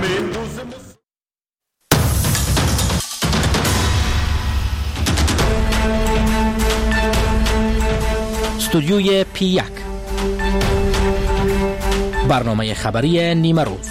استودیوی P1 برنامه خبری نیمه روز.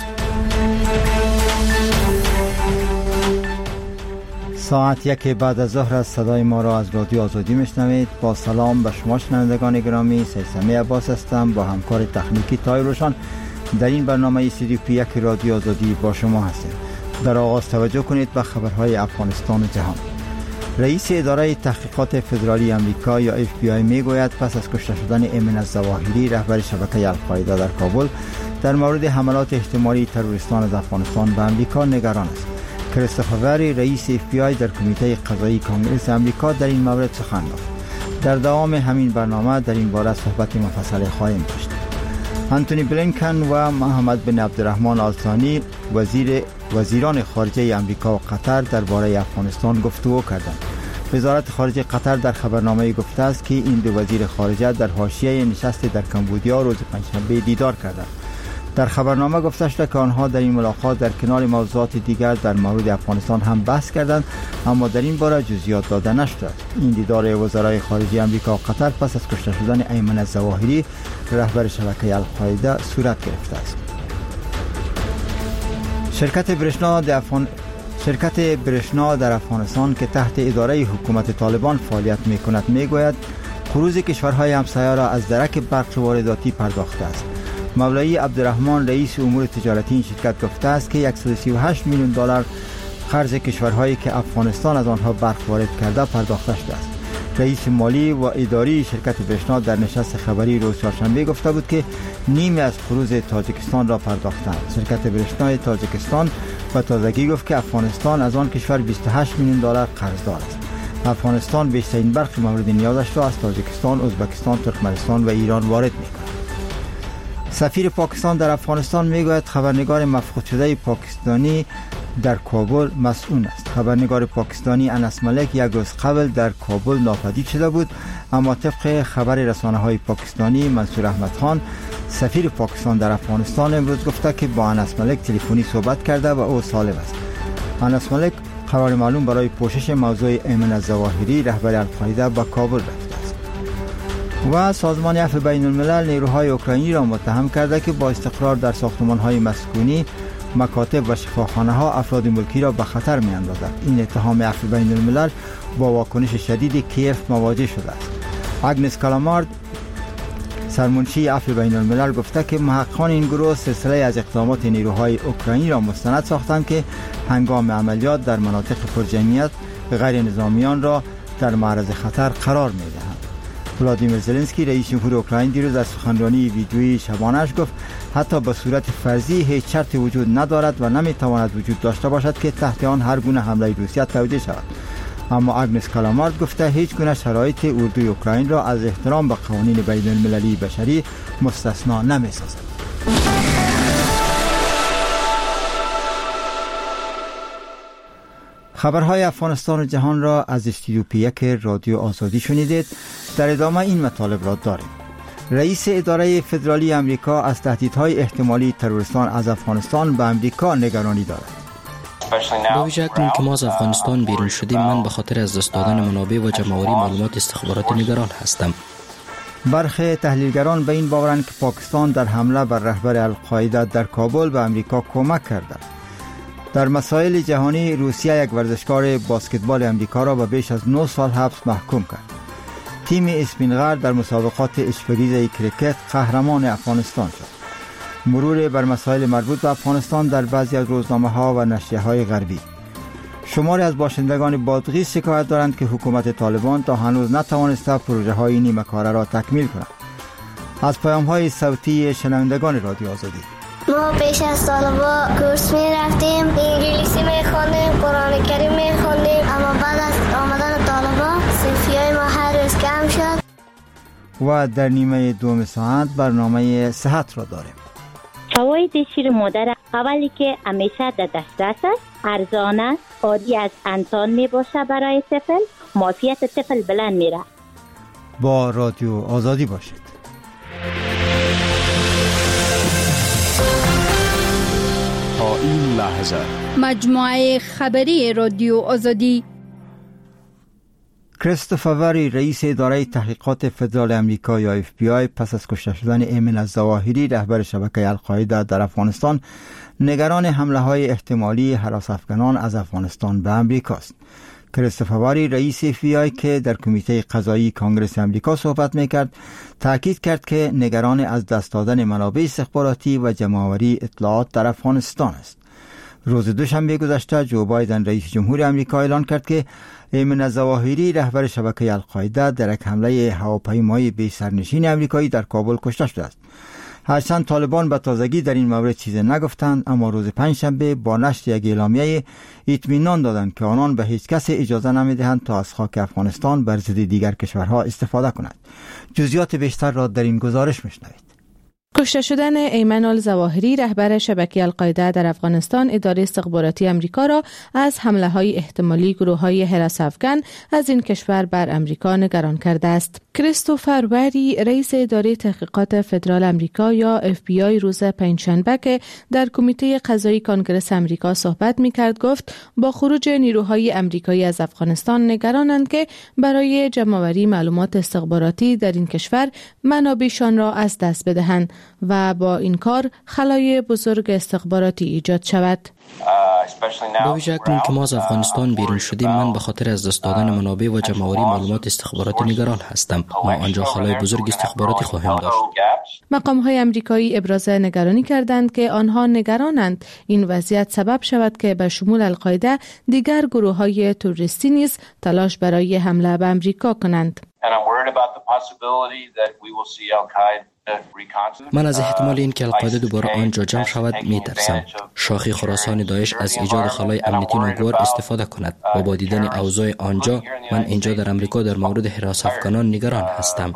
ساعت 1 بعد از ظهر صدای ما را از رادیو آزادی میشنوید. با سلام به شما شنوندگان گرامی، سیسمه عباس هستم با همکار تکنیکی تای روشان در این برنامه استودیو P1 رادیو آزادی با شما هستیم. در آغاز توجه کنید به خبرهای افغانستان و جهان. رئیس اداره تحقیقات فدرالی آمریکا یا FBI میگوید پس از کشته شدن ایمن الظواهری رهبر شبکه القاعده در کابل در مورد حملات احتمالی تروریستان از افغانستان به آمریکا نگران است. کریستوفر وری رئیس FBI در کمیته قضایی کنگره آمریکا در این مورد سخن گفت. در دوام همین برنامه در این باره صحبت مفصل خواهیم داشت. آنتونی بلینکن و محمد بن عبدالرحمن آل ثانی وزیران خارجه آمریکا و قطر درباره افغانستان گفتگو کردند. وزارت خارجه قطر در خبرنامه گفته است که این دو وزیر خارجه در حاشیه نشست در کمبودیا روز پنجشنبه دیدار کردند. در خبرنامه گفته شده که آنها در این ملاقات در کنار موضوعات دیگر در مورد افغانستان هم بحث کردند، اما در این باره جزئیات داده نشد. این دیدار وزرای خارجه آمریکا و قطر پس از کشته شدن ایمن الظواهری رهبر شبکه القاعده صورت گرفته است. شرکت برشنا در افغانستان که تحت اداره حکومت طالبان فعالیت می‌کند میگوید خروج کشورهای همسایه را از درک برق وارداتی پرداخته است. مولایی عبدالرحمن رئیس امور تجارتی این شرکت گفته است که 138 میلیون دلار قرض کشورهایی که افغانستان از آنها برق وارد کرده پرداخته شده است. رئیس مالی و اداری شرکت برشنا در نشست خبری روز چهارشنبه گفته بود که نیمی از قروض تاجیکستان را پرداختند. شرکت برشنای تاجیکستان و تازگی گفت که افغانستان از آن کشور 28 میلیون دلار قرضدار است. افغانستان بیشترین برق مورد نیازش را از تاجیکستان، ازبکستان، ترکمنستان و ایران وارد می‌کند. سفیر پاکستان در افغانستان میگوید خبرنگار مفقود شده پاکستانی در کابل مسئول است. خبرنگار پاکستانی انس ملک یک روز قبل در کابل ناپدید شده بود، اما طبق خبر رسانه‌های پاکستانی منصور احمد خان سفیر پاکستان در افغانستان امروز گفته که با انس ملک تلفنی صحبت کرده و او سالم است. انس ملک قرار معلوم برای پوشش موضوع ایمن الظواهری رهبر القاعده به کابل رفته است. و سازمان عفو بین الملل نیروهای اوکراینی را متهم کرده که با استقرار در ساختمان‌های مسکونی، مکاتب و شفاخانه‌ها افراد ملکی را به خطر می‌اندازد. این اتهام عفو بین الملل با واکنش شدید کیف مواجه شده است. آگنس کالامارد سرمنشی عفو بین الملل گفته که محققان این گروه سلسله از اقدامات نیروهای اوکراینی را مستند ساختند که هنگام عملیات در مناطق پرجمعیت غیر نظامیان را در معرض خطر قرار می‌دهند. ولادیمیر زلنسکی رئیس جمهور اوکراین دیروز در سخنرانی ویدیویی شبانه‌اش گفت حتی به صورت فرضی هیچ شرطی وجود ندارد و نمی‌تواند وجود داشته باشد که تحت آن هر گونه حمله روسیه توجیه شود. اما آگنس کالامارد گفته هیچ گونه شرایط اردوی اوکراین را از احترام به قوانین بین المللی بشری مستثنا نمی‌سازد. خبرهای افغانستان و جهان را از استودیو P1 رادیو آزادی شنیدید. در ادامه این مطالب را داریم. رئیس اداره فدرالی آمریکا از تهدیدهای احتمالی تروریستان از افغانستان به آمریکا نگرانی دارد. با ویژه اکنون که ما از افغانستان بیرون شدیم، من به خاطر از دست دادن منابع و جمع‌آوری معلومات استخباراتی نگران هستم. برخی تحلیلگران به این باورند که پاکستان در حمله بر رهبر القاعده در کابل به آمریکا کمک کرده. در مسائل جهانی روسیه یک ورزشکار بسکتبال آمریکا را به بیش از 9 سال حبس محکوم کرد. تیم اسپینغر در مسابقات اشپریزه کریکت قهرمان افغانستان شد. مرور بر مسائل مربوط به افغانستان در بعضی از روزنامه‌ها و نشریه‌های غربی. شماری از باشندگان بادغیس شکایت دارند که حکومت طالبان تا هنوز نتوانسته پروژه‌های نیمه کاره را تکمیل کند. از پیام‌های صوتی شنوندگان رادیو آزادی. ما پیش از طالبا کورس می رفتیم، انگلیسی می خوندیم، قرآن کریم می خوندیم، اما بعد از آمدن طالبا صفیای ما هر روز کم شد. و در نیمه دوم ساعت برنامه صحت را داریم. فواید شیر مادر اولی که همیشه در دسترس است، ارزان است، عادی از انسان می باشه برای طفل، معافیت طفل بلند می رفت. با رادیو آزادی باشید. تا این لحظه. مجموعه خبری رادیو آزادی. کریستوفر وری رئیس اداره تحقیقات فدرال امریکا یا FBI پس از کشته شدن ایمن الظواهری رهبر شبکه القاعده در افغانستان نگران حمله های احتمالی هراس افغانان از افغانستان به امریکا است. کریستوفر وری رئیس FBI که در کمیته قضایی کانگرس امریکا صحبت میکرد تاکید کرد که نگران از دست دادن منابع استخباراتی و جمع‌آوری اطلاعات در افغانستان است. روز دوشنبه گذشته جو بایدن رئیس جمهور امریکا اعلان کرد که ایمن الظواهری رهبر شبکه القاعده در یک حمله هواپیمای بی سرنشین امریکایی در کابل کشته شده است. هرچند طالبان به تازگی در این مورد چیزی نگفتند، اما روز پنجشنبه با نشر یک اعلامیه اطمینان دادند که آنان به هیچ کس اجازه نمیدهند تا از خاک افغانستان بر ضد دیگر کشورها استفاده کند. جزئیات بیشتر را در این گزارش میشنوید. کشته شدن ایمن الظواهری رهبر شبکه القاعده در افغانستان اداره استخباراتی امریکا را از حمله‌های احتمالی گروه‌های هراس افغان از این کشور بر امریکا نگران کرده است. کریستوفر وری رئیس اداره تحقیقات فدرال امریکا یا FBI روز پنجشنبه که در کمیته قضایی کانگرس امریکا صحبت می‌کرد گفت با خروج نیروهای امریکایی از افغانستان نگرانند که برای جمع‌آوری معلومات استخباراتی در این کشور منابعشان را از دست بدهند و با این کار خلای بزرگ استخباراتی ایجاد شود. با ویژه اکنون که ما از افغانستان بیرون شدیم، من به خاطر از دست دادن منابع و جمع‌آوری معلومات استخباراتی نگران هستم. ما آنجا خلای بزرگ استخباراتی خواهیم داشت. مقام‌های امریکایی ابراز نگرانی کردند که آنها نگرانند این وضعیت سبب شود که به شمول القاعده دیگر گروه‌های تروریستی نیز تلاش برای حمله به امریکا کنند. من از احتمال این که القاعده دوباره آنجا جمع شود می‌ترسم. شاخه خراسان داعش از ایجاد خلای امنیتی ناگوار استفاده کند و با دیدن اوضاع آنجا من اینجا در امریکا در مورد هراس افغانان نگران هستم.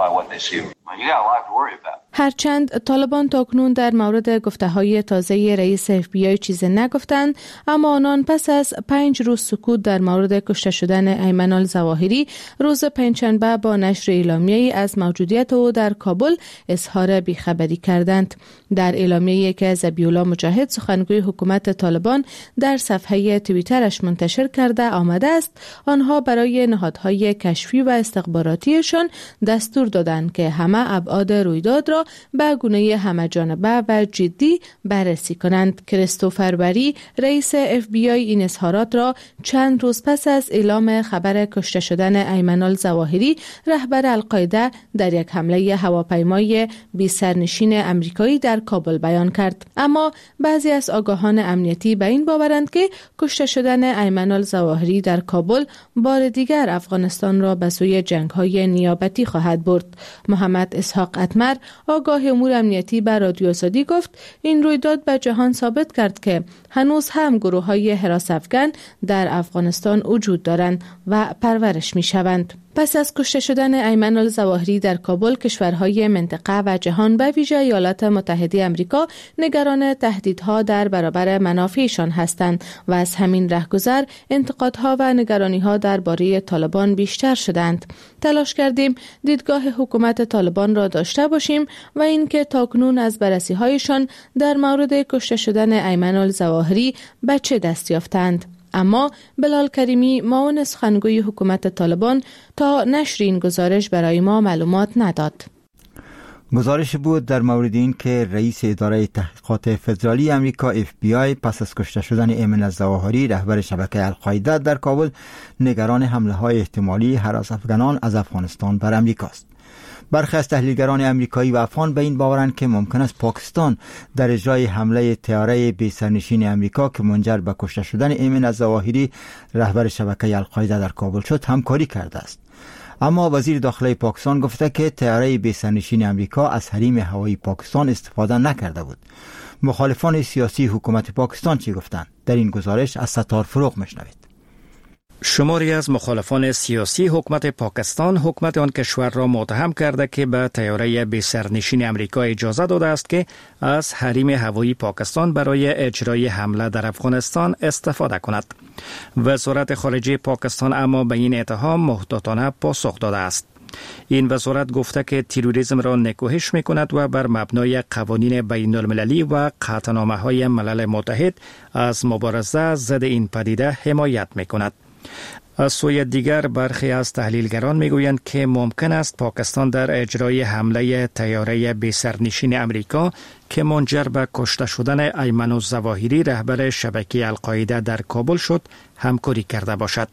هرچند طالبان تاکنون در مورد گفته‌های تازه رئیس FBI چیزی نگفتند، اما آنان پس از 5 روز سکوت در مورد کشته شدن ایمن الظواهری روز پنجشنبه با نشر اعلامیه‌ای از موجودیت او در کابل اظهار بیخبری کردند. در اعلامیه‌ای که ذبیح‌الله مجاهد سخنگوی حکومت طالبان در صفحه توییترش منتشر کرده آمده است، آنها برای نهادهای کشفی و استخباراتیشان دستور دادند که همه ابعاد رویداد را به گونه همه‌جانبه و جدی بررسی کنند. کریستوفر وری رئیس FBI این اظهارات را چند روز پس از اعلام خبر کشته شدن ایمن الظواهری رهبر القاعده در یک حمله هواپیمای بی سرنشین امریکایی در کابل بیان کرد. اما بعضی از آگاهان امنیتی به این باورند که کشته شدن ایمن الظواهری در کابل بار دیگر افغانستان را به سوی جنگ‌های نیابتی خواهد برد. محمد اسحاق اتمر آگاه امور امنیتی به رادیو آزادی گفت این رویداد به جهان ثابت کرد که هنوز هم گروه‌های هراس افغان در افغانستان وجود دارند و پرورش می‌شوند. پس از کشته شدن ایمن الظواهری در کابل، کشورهای منطقه و جهان به ویژه ایالات متحده آمریکا نگران تهدیدها در برابر منافعشان هستند و از همین رهگذر انتقادها و نگرانیها درباره طالبان بیشتر شدند. تلاش کردیم دیدگاه حکومت طالبان را داشته باشیم و اینکه تاکنون از بررسی‌هایشان در مورد کشته شدن ایمن الظواهری به چه دست یافتند. اما بلال کریمی معاون سخنگوی حکومت طالبان تا نشر این گزارش برای ما معلومات نداد. گزارش بود در مورد این که رئیس اداره تحقیقات فدرالی امریکا FBI پس از کشته شدن ایمن الظواهری رهبر شبکه القاعده در کابل نگران حمله های احتمالی هراس افغانان از افغانستان بر امریکا است. برخی از تحلیلگران امریکایی و افغان به این باورند که ممکن است پاکستان در اجرای حمله طیاره بی سرنشین امریکا که منجر به کشته شدن ایمن الظواهری رهبر شبکه القاعده در کابل شد همکاری کرده است. اما وزیر داخلی پاکستان گفته که طیاره بی سرنشین امریکا از حریم هوایی پاکستان استفاده نکرده بود. مخالفان سیاسی حکومت پاکستان چی گفتند؟ در این گزارش از ستار فروغ میشنوید. شماری از مخالفان سیاسی حکومت پاکستان حکومت آن کشور را متهم کرده که به طیاره بی سرنشین امریکا اجازه داده است که از حریم هوایی پاکستان برای اجرای حمله در افغانستان استفاده کند. وزارت خارجه پاکستان اما به این اتهام محتاطانه پاسخ داده است. این وزارت گفته که تروریسم را نکوهش می‌کند و بر مبنای قوانین بین‌المللی و قطعنامه‌های ملل متحد از مبارزه ضد این پدیده حمایت می‌کند. از سوی دیگر برخی از تحلیلگران میگویند که ممکن است پاکستان در اجرای حمله طیاره بی‌سرنشین امریکا که منجر به کشته شدن ایمن الظواهری رهبر شبکه القاعده در کابل شد همکاری کرده باشد.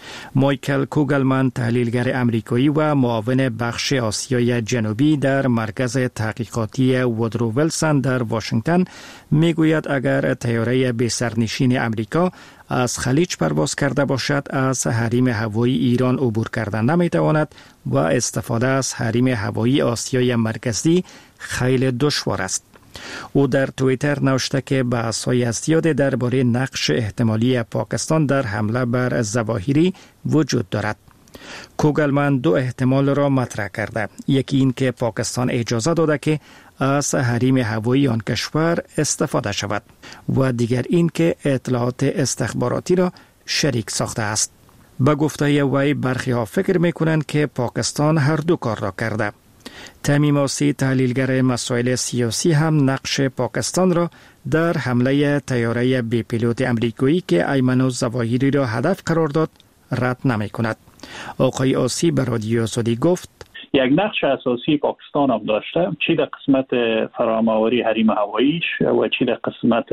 مایکل کوگلمن تحلیلگر امریکایی و معاون بخش آسیای جنوبی در مرکز تحقیقاتی وودرو ویلسون در واشنگتن میگوید اگر طیاره بی‌سرنشین امریکا از خلیج پرواز کرده باشد از حریم هوایی ایران عبور کردن نمیتواند و استفاده از حریم هوایی آسیای مرکزی خیلی دشوار است. او در توییتر نوشته که بحث‌های زیاد درباره نقش احتمالی پاکستان در حمله بر ظواهری وجود دارد. کوگلمن دو احتمال را مطرح کرده. یکی این که پاکستان اجازه داده که از حریم هوایی آن کشور استفاده شود و دیگر این که اطلاعات استخباراتی را شریک ساخته است. به گفته وی برخی ها فکر می‌کنند که پاکستان هر دو کار را کرده. تمیم آسی تحلیلگر مسائل سیاسی هم نقش پاکستان را در حمله طیاره بی پیلوت امریکایی که ایمن الظواهری را هدف قرار داد رد نمی کند. آقای آسی به رادیو آزادی گفت یک نقش اساسی پاکستان هم داشته، چی در قسمت فراهم‌آوری حریم هواییش و چی در قسمت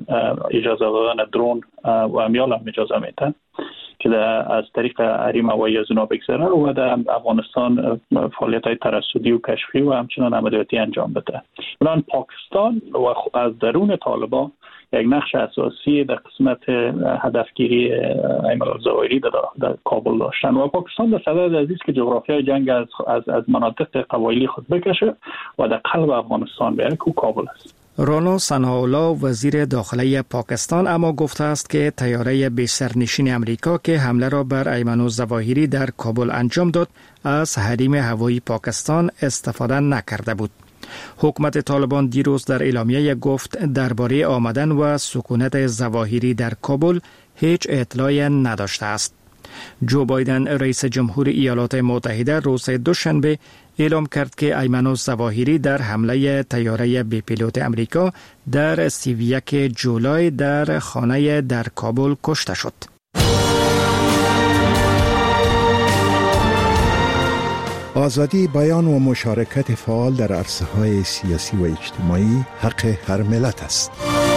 اجازه دادن درون و امیال هم اجازه میتن که از طریق حریم هوایی از اونا بگذره و در افغانستان فعالیت‌های ترصدی و کشفی و همچنان عملیاتی انجام بده. الان پاکستان و از درون طالبان یک نقش اساسی در قسمت هدفگیری ایمن الظواهری در کابل داشتن و پاکستان در صدد عزیز که جغرافیای جنگ از مناطق قبایلی خود بکشه و در قلب افغانستان بیاره که کابل است. رانا سنهاولا وزیر داخلی پاکستان اما گفته است که طیاره بی‌سرنشین امریکا که حمله را بر ایمن الظواهری در کابل انجام داد از حریم هوایی پاکستان استفاده نکرده بود. حکومت طالبان دیروز در اعلامیه گفت درباره آمدن و سکونت ظواهری در کابل هیچ اطلاعی نداشته است. جو بایدن رئیس جمهور ایالات متحده روز دوشنبه اعلام کرد که ایمن الظواهری در حمله طیاره بی پیلوت امریکا در 31 جولای در خانه در کابل کشته شد. آزادی بیان و مشارکت فعال در عرصه‌های سیاسی و اجتماعی حق هر ملت است.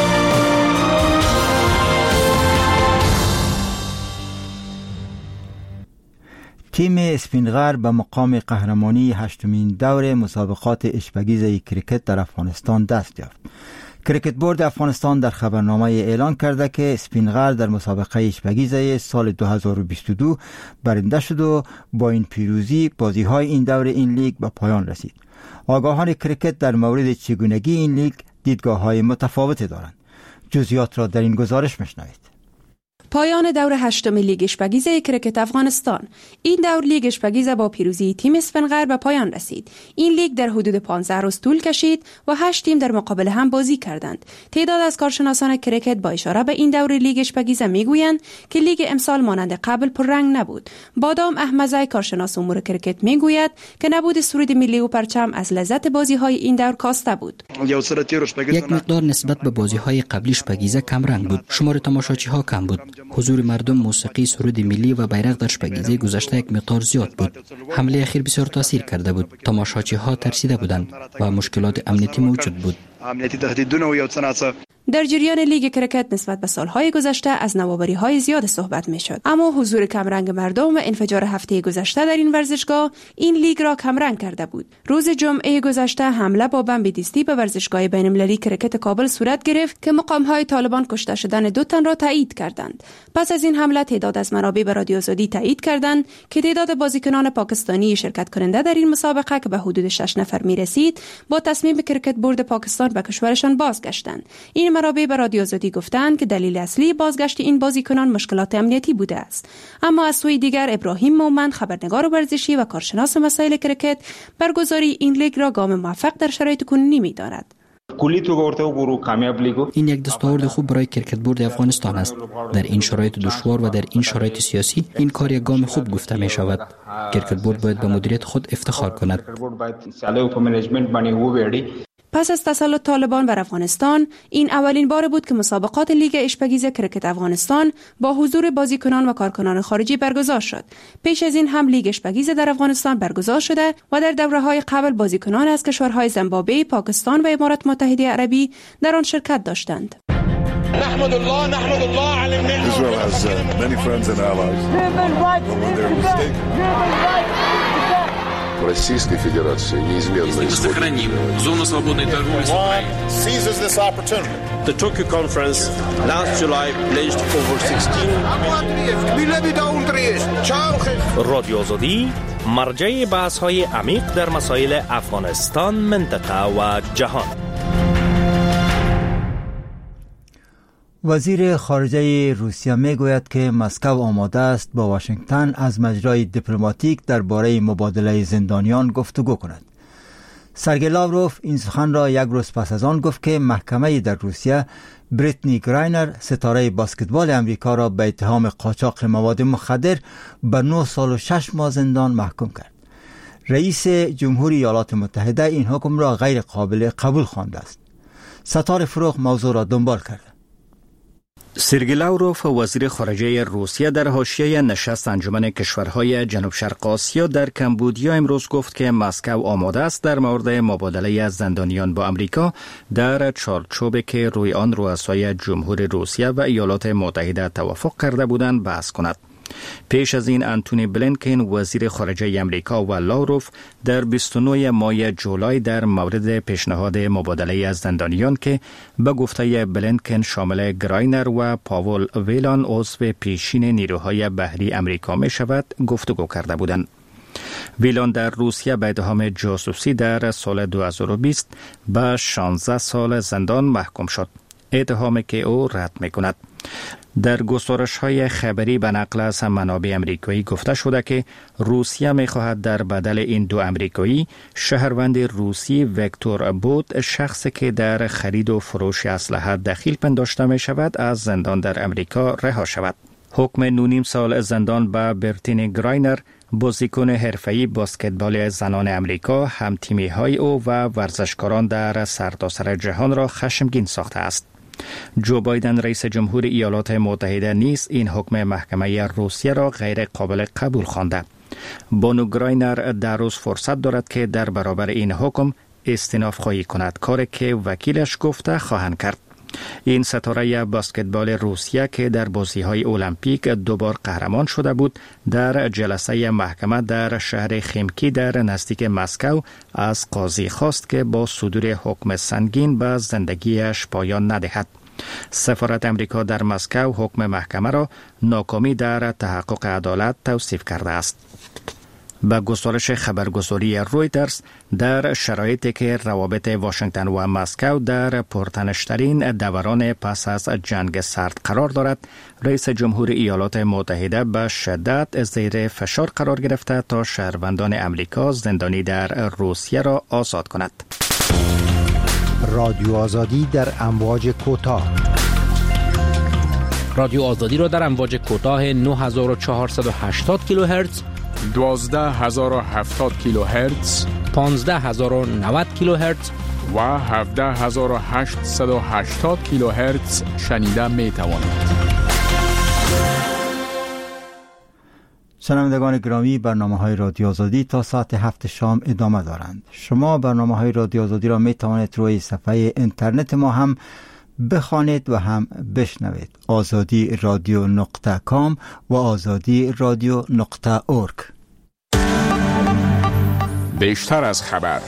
تیم اسپینغر به مقام قهرمانی 8مین دور مسابقات اشبگیز کرکت در افغانستان دست یافت. کرکت بورد افغانستان در خبرنامه اعلان کرده که اسپینغر در مسابقه اشبگیز سال 2022 برنده شد و با این پیروزی بازی‌های این دور این لیگ به پایان رسید. آگاهان کرکت در مورد چگونگی این لیگ دیدگاه‌های متفاوتی دارند. جزئیات را در این گزارش میشنوید. پایان دور 8 لیگ اشبگیز کرکت افغانستان. این دور لیگ اشبگیز با پیروزی تیم اسفنغر به پایان رسید. این لیگ در حدود 15 روز طول کشید و 8 تیم در مقابل هم بازی کردند. تعداد از کارشناسان کرکت با اشاره به این دور لیگ اشبگیز میگویند که لیگ امسال مانند قبل پررنگ نبود. بادام احمدزی کارشناس امور کرکت میگوید که نبود سرود ملی و پرچم از لذت بازی‌های این دور کاسته بود. یک مقدار نسبت به بازی‌های قبلی اشبگیز کم رنگ بود. شمار تماشاچی‌ها کم بود. حضور مردم، موسیقی، سرود ملی و بیرق در اشبگیزی گذشته یک مقدار زیاد بود. حمله اخیر بسیار تاثیر کرده بود. تماشاچی‌ها ترسیده بودند و مشکلات امنیتی موجود بود. در جریان لیگ کرکت نسبت به سالهای گذشته از نوآوری‌های زیاد صحبت می‌شد، اما حضور کمرنگ مردم و انفجار هفته گذشته در این ورزشگاه این لیگ را کمرنگ کرده بود. روز جمعه گذشته حمله با بمب دیستی به ورزشگاه بین‌المللی کرکت کابل صورت گرفت که مقام‌های طالبان کشته شدن 2 تن را تایید کردند. پس از این حمله تعداد از منابع به رادیو آزادی تایید کردند که تعداد بازیکنان پاکستانی شرکت کننده در این مسابقه که به حدود 6 نفر می‌رسید با تصمیم کرکت بورد پاکستان به کشورشان بازگشتند. این منابع به رادیو آزادی گفتند که دلیل اصلی بازگشت این بازیکنان مشکلات امنیتی بوده است. اما از سوی دیگر ابراهیم مومن خبرنگار ورزشی و کارشناس مسائل کرکت برگزاری این لیگ را گام موفق در شرایط کنونی می‌داند. این یک دستاورد خوب برای کرکت بورد افغانستان است. در این شرایط دشوار و در این شرایط سیاسی این کار یک گام خوب گفته می شود. کرکت بورد باید به مدیریت خود افتخار کند. پس از تسلط طالبان بر افغانستان، این اولین بار بود که مسابقات لیگ اشپگیز کرکت افغانستان با حضور بازیکنان و کارکنان خارجی برگزار شد. پیش از این هم لیگ اشپگیز در افغانستان برگزار شده و در دوره‌های قبل بازیکنان از کشورهای زیمبابوه، پاکستان و امارات متحده عربی در آن شرکت داشتند. نحمد الله على النعمة. Israel has many friends and allies. Российской Федерации неизменно сохраним зону свободной торговли с Украиной. Seizes this opportunity. The Tokyo conference last July pledged over 16 رادیو آزادی مرجع بحث‌های عمیق در مسائل افغانستان، منطقه و جهان. وزیر خارجه روسیه میگوید که مسکو آماده است با واشنگتن از مجرای دیپلماتیک درباره مبادله زندانیان گفتگو کند. سرگئی لاوروف این سخن را یک روز پس از آن گفت که محکمه در روسیه بریتنی گراینر، ستاره بسکتبال امریکا، را به اتهام قاچاق مواد مخدر به 9 سال و 6 ماه زندان محکوم کرد. رئیس جمهوری ایالات متحده این حکم را غیر قابل قبول خوانده است. ستاره فروغ موضوع را دنبال کرد. سرگئی لاوروف، وزیر خارجه روسیه، در حاشیه نشست انجمن کشورهای جنوب شرق آسیا در کمبودیا امروز گفت که مسکو آماده است در مورد مبادله زندانیان با امریکا در چارچوبی که روی آن رؤسای جمهور روسیه و ایالات متحده توافق کرده بودند بحث کند. پیش از این انتونی بلینکن، وزیر خارجه امریکا، و لاوروف در 29 ماه جولای در مورد پیشنهاد مبادله زندانیان که به گفته بلینکن شامل گراینر و پاول ویلان عضو پیشین نیروهای بحری امریکا می شود گفتگو کرده بودند. ویلان در روسیه به اتهام جاسوسی در سال 2020 به 16 سال زندان محکوم شد، اتهامی که او رد می کند. در گزارش‌های خبری به نقل از منابع امریکایی گفته شده که روسیه می‌خواهد در بدل این دو امریکایی، شهروند روسی ویکتور بوت، شخصی که در خرید و فروش اسلحه دخیل پنداشته می‌شود، از زندان در امریکا رها شود. حکم 9.5 سال زندان به برتین گراینر، بازیکن حرفه‌ای بسکتبال زنان امریکا، هم‌تیمی‌های او و ورزشکاران در سرتاسر جهان را خشمگین ساخته است. جو بایدن، رئیس جمهور ایالات متحده، نیز این حکم محکمه روسیه را غیر قابل قبول خوانده. بانو گراینر در روز فرصت دارد که در برابر این حکم استئناف خواهی کند، کاری که وکیلش گفته خواهند کرد. این ستاره بسکتبال روسیه که در بازی‌های المپیک 2 بار قهرمان شده بود، در جلسه محکمه در شهر خیمکی در نزدیک مسکو از قاضی خواست که با صدور حکم سنگین به زندگیش پایان ندهد. سفارت امریکا در مسکو حکم محکمه را ناکامی در تحقق عدالت توصیف کرده است. به گزارش خبرگزاری رویترز، در شرایطی که روابط واشنگتن و مسکو در پرتنش‌ترین دوران پس از جنگ سرد قرار دارد، رئیس جمهور ایالات متحده به شدت زیر فشار قرار گرفته تا شهروندان امریکا زندانی در روسیه را آزاد کند. رادیو آزادی در امواج کوتاه. رادیو آزادی را در امواج کوتاه 9480 کیلوهرتز، 12070 کیلوهرتز، 15090 کیلوهرتز و 17880 کیلوهرتز شنیده می توانید. شنوندگان گرامی، برنامه‌های رادیو آزادی تا ساعت 7 شام ادامه دارند. شما برنامه‌های رادیو آزادی را می توانید روی صفحه اینترنت ما هم بخوانید و هم بشنوید: azadi.radio.com و azadi.radio.org. بیشتر از خبر.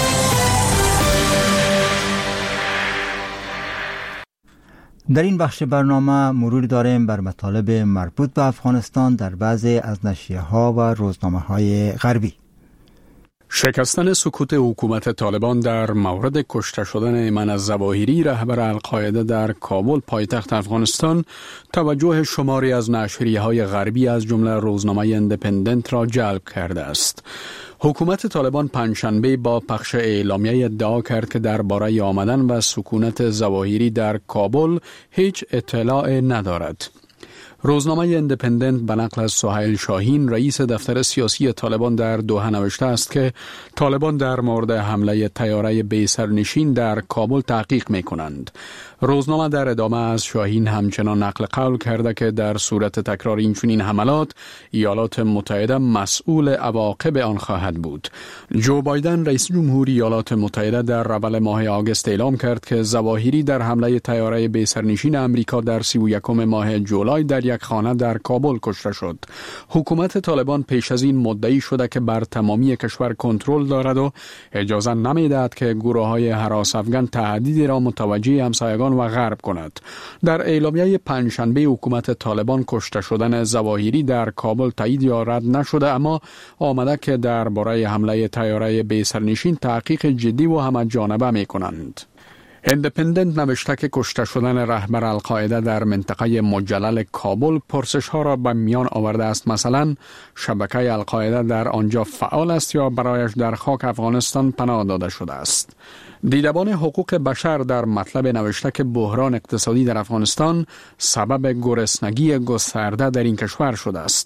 در این بخش برنامه مرور داریم بر مطالب مربوط به افغانستان در بعضی از نشریه‌ها و روزنامه‌های غربی. شکستن سکوت حکومت طالبان در مورد کشته شدن ایمن الظواهری رهبر القاعده در کابل پایتخت افغانستان توجه شماری از نشریه‌های غربی از جمله روزنامه ایندیپندنت را جلب کرده است. حکومت طالبان پنجشنبه با پخش اعلامیه ادعا کرد که درباره آمدن و سکونت ظواهری در کابل هیچ اطلاع ندارد. روزنامه ایندیپندنت به نقل از سهیل شاهین رئیس دفتر سیاسی طالبان در دوحه نوشته است که طالبان در مورد حمله طیاره بی سرنشین در کابل تحقیق می کنند. روزنامه در ادامه از شاهین همچنان نقل قول کرده که در صورت تکرار اینچنین حملات ایالات متحده مسئول عواقب آن خواهد بود. جو بایدن رئیس جمهوری ایالات متحده در اول ماه آگوست اعلام کرد که ظواهری در حمله طیاره بی سرنشین امریکا در 31 ماه جولای در یک خانه در کابل کشته شد. حکومت طالبان پیش از این مدعی شده که بر تمامی کشور کنترل دارد و اجازه نمی‌دهد که گروه‌های هراس افغان تهدیدی را متوجه همسایگان و غرب کند. در اعلامیه پنجشنبه حکومت طالبان کشته شدن ظواهری در کابل تایید یا رد نشده، اما آمده که درباره حمله طیاره بی سرنشین تحقیق جدی و همه‌جانبه می‌کنند. ایندیپندنت نوشته که کشته شدن رهبر القاعده در منطقه مجلل کابل پرسش‌ها را به میان آورده است. مثلا شبکه القاعده در آنجا فعال است یا برایش در خاک افغانستان پناه داده شده است. دیدبان حقوق بشر در مطلب نوشته که بحران اقتصادی در افغانستان سبب گرسنگی گسترده در این کشور شده است.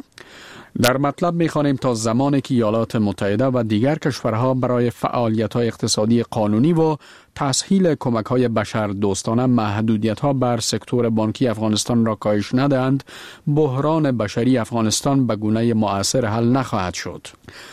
در مطلب می‌خوانیم تا زمانی که ایالات متحده و دیگر کشورها برای فعالیت‌های اقتصادی قانونی و تسهیل کمک‌های بشر دوستانه محدودیت‌ها بر سکتور بانکی افغانستان را کاهش ندهند، بحران بشری افغانستان به گونه مؤثر حل نخواهد شد.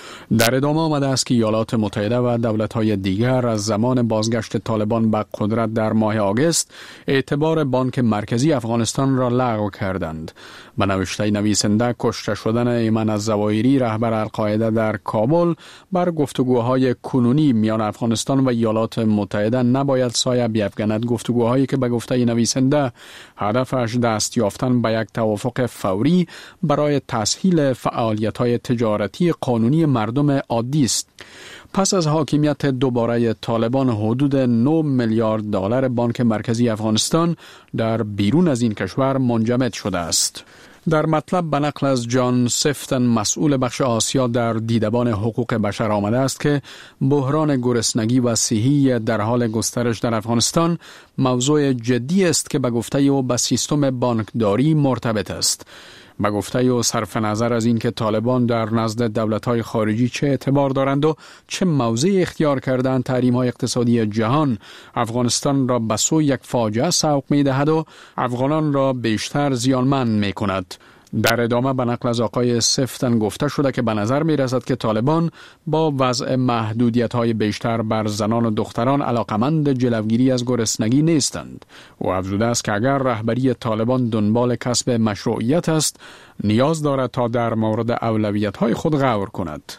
در ادامه آمده است که ایالات متحده و دولت‌های دیگر از زمان بازگشت طالبان به قدرت در ماه آگوست اعتبار بانک مرکزی افغانستان را لغو کردند. به نوشته نویسنده، کشته شدن ایمن الظواهری رهبر القاعده در کابل بر گفتگوهای کنونی میان افغانستان و ایالات متحده نباید سایه بیفکند. گفتگوهایی که به گفته نویسنده هدفش دست یافتن به یک توافق فوری برای تسهیل فعالیت‌های تجارتی قانونی مردم عادی است. پس از حاکمیت دوباره طالبان حدود 9 میلیارد دلار بانک مرکزی افغانستان در بیرون از این کشور منجمد شده است. در مطلب به نقل از جان سفتن مسئول بخش آسیا در دیدبان حقوق بشر آمده است که بحران گرسنگی و صحی در حال گسترش در افغانستان موضوع جدی است که به گفته او به سیستم بانکداری مرتبط است. به گفته او صرف نظر از این که طالبان در نزد دولت‌های خارجی چه اعتبار دارند و چه موضعی اختیار کردند، تحریم‌های اقتصادی جهان افغانستان را به سوی یک فاجعه سوق می‌دهد و افغانان را بیشتر زیانمند می‌کند. در ادامه به نقل از آقای سفتن گفته شده که به نظر می رسد که طالبان با وضع محدودیت‌های بیشتر بر زنان و دختران علاقمند جلوگیری از گرسنگی نیستند. او افزوده است که اگر رهبری طالبان دنبال کسب مشروعیت است، نیاز دارد تا در مورد اولویت‌های خود غور کند.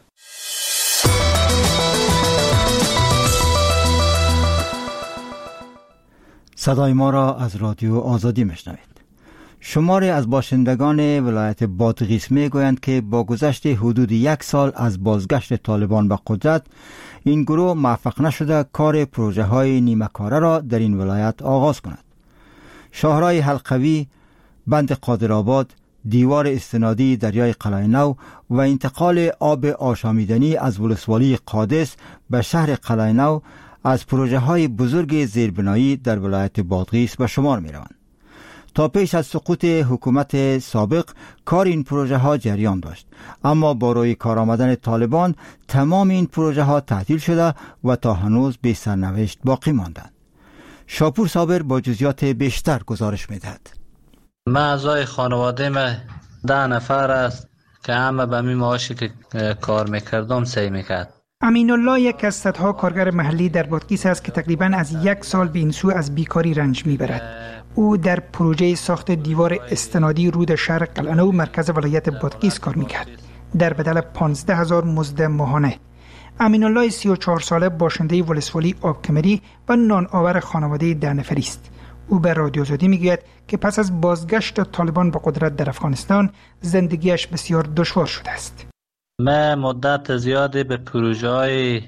صدای ما را از رادیو آزادی میشنوید. شماری از باشندگان ولایت بادغیس میگویند که با گذشت حدود 1 سال از بازگشت طالبان به قدرت، این گروه موفق نشده کار پروژه های نیمه کاره را در این ولایت آغاز کند. شاهرای حلقوی، بند قادرآباد، دیوار استنادی دریای قلعه نو و انتقال آب آشامیدنی از ولسوالی قادس به شهر قلعه نو از پروژه های بزرگ زیربنایی در ولایت بادغیس به شمار می روند. تا پیش از سقوط حکومت سابق کار این پروژه ها جریان داشت، اما با روی کار آمدن طالبان تمام این پروژه ها تعطیل شده و تا هنوز بی سرنوشت باقی ماندند. شاپور صابر با جزئیات بیشتر گزارش می‌دهد. من اعضای خانواده من 10 نفر است که همه به می معاشی که کار میکردم سعی میکرد. امین الله یک از صدها کارگر محلی در بادغیس است که تقریباً از 1 سال به این سو از بیکاری رنج میبرد. او در پروژه ساخت دیوار استنادی رود شهر قلعه نو مرکز ولایت بادغیس کار میکرد در بدل 15,000 مزد ماهانه. امین الله 34 ساله باشنده ولسوالی آبکمری و نان آور خانواده 10 نفری است. او به رادیو آزادی میگوید که پس از بازگشت طالبان به قدرت در افغانستان زندگیش بسیار دشوار شده است. من مدت زیادی به پروژه های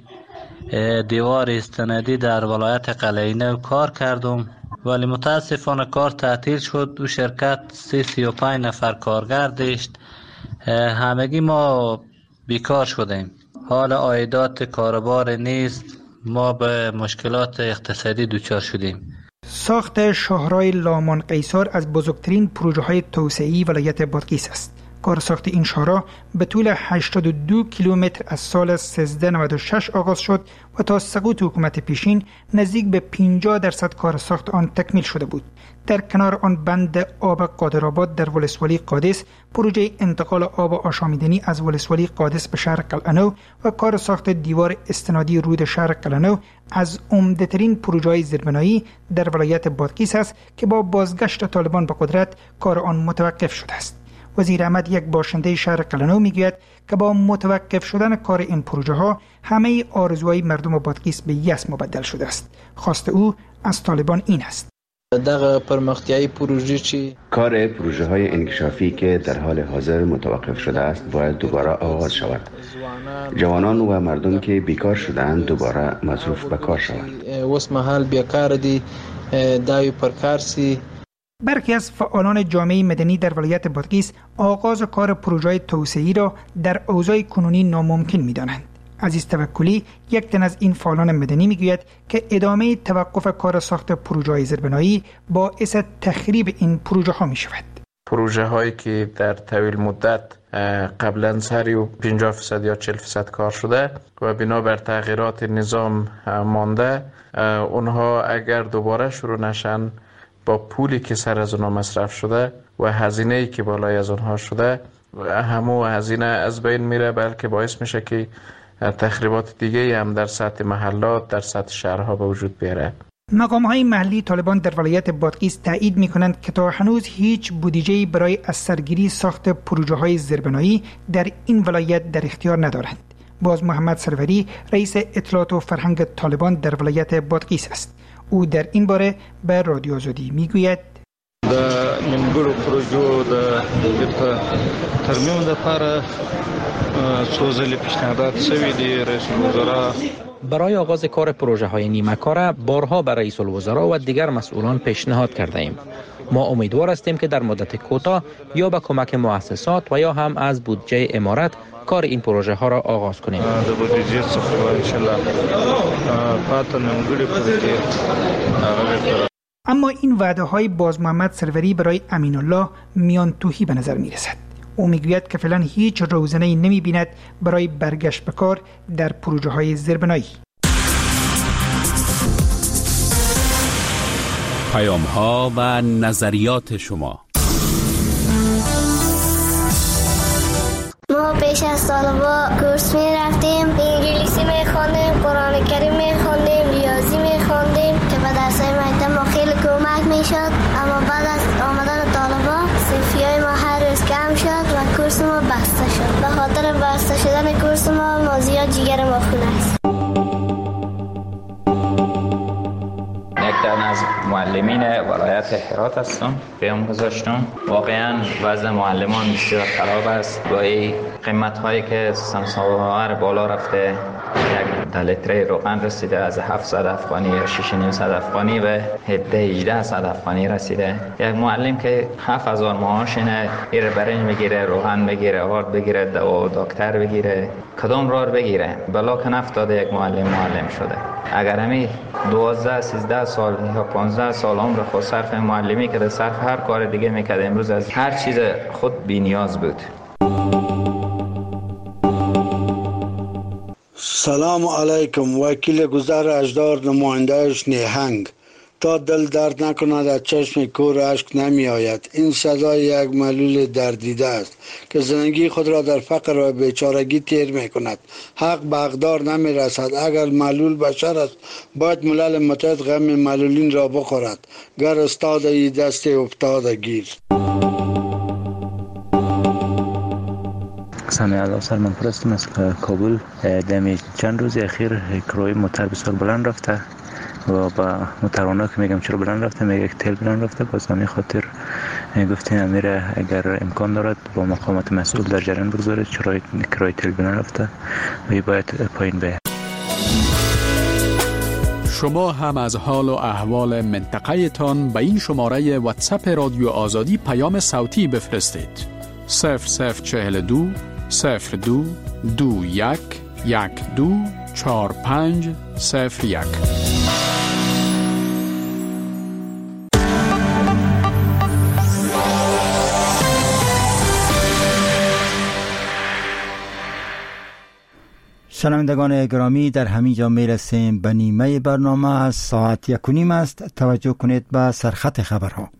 دیوار استنادی در ولایت قلعه نو کار کردم، ولی متاسفانه کار تعطیل شد. دو شرکت 35 نفر کارگر داشت. همگی ما بیکار شدیم. حال عایدات کاربار نیست. ما به مشکلات اقتصادی دچار شدیم. ساخت شاهراه لامان قیصر از بزرگترین پروژه های توسعه‌ای ولایت بادغیس است. کار ساخت این شاهراه به طول 82 کیلومتر از سال 1396 آغاز شد و تا سقوط حکومت پیشین نزدیک به 50% کار ساخت آن تکمیل شده بود. در کنار آن بند آب قادرآباد در ولسوالی قادس، پروژه انتقال آب آشامیدنی از ولسوالی قادس به شهر قلعه نو و کار ساخت دیوار استنادی رود شهر قلعه نو از عمده‌ترین پروژه‌های زیربنایی در ولایت بادغیس است که با بازگشت طالبان به قدرت کار آن متوقف شده است. وزیر احمد، یک باشنده شهر قلعه نو، میگوید که با متوقف شدن کار این پروژه ها همه آرزوهای مردم بادغیس به یأس مبدل شده است. خواست او از طالبان این است: دغه پرمختیایی پروژه چی؟ کار پروژه های انکشافی که در حال حاضر متوقف شده است باید دوباره آغاز شود. جوانان و مردم که بیکار شدند دوباره مصروف به کار شوند. وس محل بیکار دی دایو پرکارسی. برخی از فعالان جامعه مدنی در ولایت بادغیس آغاز کار پروژه توسعه‌ای را در اوضاع کنونی ناممکن می‌دانند. عزیز توکلی، یک تن از این فعالان مدنی، میگوید که ادامه توقف کار ساخت پروژه‌های زیربنایی باعث تخریب این پروژه ها می شود. پروژه هایی که در طویل مدت قبلا سری و 50% یا 40% کار شده و بنابر تغییرات نظام مانده، اونها اگر دوباره شروع نشن با پولی که سر از اونها مصرف شده و هزینه‌ای که بالای از اونها شده، همو هزینه از بین میره، بلکه باعث میشه که تخریبات دیگه هم در سطح محلات، در سطح شهرها به وجود بیاره. مقام‌های محلی طالبان در ولایت بادغیس تایید می‌کنند که تا هنوز هیچ بودجه‌ای برای از سرگیری ساخت پروژه‌های زیربنایی در این ولایت در اختیار ندارند. باز محمد سروری، رئیس اطلاعات و فرهنگ طالبان در ولایت بادغیس است. او در این باره به رادیو آزادی میگوید: د نیمګړو پروژو د ترمیم لپاره څو ځلې پیشنهادات شوي دي. رئیس الوزرا برای آغاز کار پروژه های نیمه کاره بارها به رئیس الوزرا و دیگر مسئولان پیشنهاد کرده ایم. ما امیدوار هستیم که در مدت کوتاه یا به کمک مؤسسات و یا هم از بودجه امارت کار این پروژه ها را آغاز کنیم. د بودجه څخه ان شاء الله پاتې نیمګړي پروژې. اما این وعده های باز محمد سروری برای امین الله میان توهی به نظر می رسد. او میگوید که فعلا هیچ روزنه‌ای نمی بیند برای برگشت به کار در پروژه های زیربنایی. پیام ها و نظریات شما. ما پیش از طالبا کورس می رفتیم، انگلیسی می خوندیم، قرآن کریم می خوندیم، ریاضی می خوندیم که به درسای مکتب ما خیلی کمک می شد. اما بعد از آمدن طالبا صفیای ما هر روز کم شد و کورس ما بسته شد. به خاطر بسته شدن کورس ما زیاد جگر ما خونه است. از معلمین ولایت هرات هستم. پیام گذاشتم. واقعا وضع معلمان بسیار خراب است. با این قیمت هایی که سمساور بالا رفته، یک لیتر روغن رسیده از 700 افغانی یا 6,900 افغانی به 1800 افغانی رسیده. یک معلم که 7000 معاش اینه، ایره برنج بگیره، روغن بگیره، آرد بگیره، دوا دکتر بگیره، کدام راه بگیره؟ بلا که نفتاده یک معلم شده. اگر همی 12 13 سال یا 15 سال عمر خود صرف معلمی که صرف هر کار دیگه میکرد، امروز از هر چیز خود بی نیاز بود. سلام علیکم. وکیل گذر اجدار، نمایندهش نیهنگ. تا دل درد نکند از چشم کور اشک نمی آید. این صدای یک معلول دردیده است که زندگی خود را در فقر و بیچارگی تیر می کند. حق به حقدار نمی رسد. اگر معلول بشر است باید ملل متحد غم معلولین را بخورد. گر استاد ای دست افتاده گیر. سامی الله سلمان پرستم از کابل. دمی چند روز اخیر کرای موتر بسیار بلند رفته و با موترانا که میگم چرا بلند رفته، میگه که تیل بلند رفته، باز همین خاطر گفتیم امیر اگر امکان دارد با مقامات مسئول در جریان بگذارید، کرایه تلویزیون رفته و باید پایین بیاید. شما هم از حال و احوال منطقه تان به این شماره واتساپ رادیو آزادی پیام صوتی بفرستید. 0042 02 21 12 45 01. شنوندگان گرامی، در همینجا میرسیم به نیمه برنامه. ساعت 1:30 است. توجه کنید به سرخط خبرها.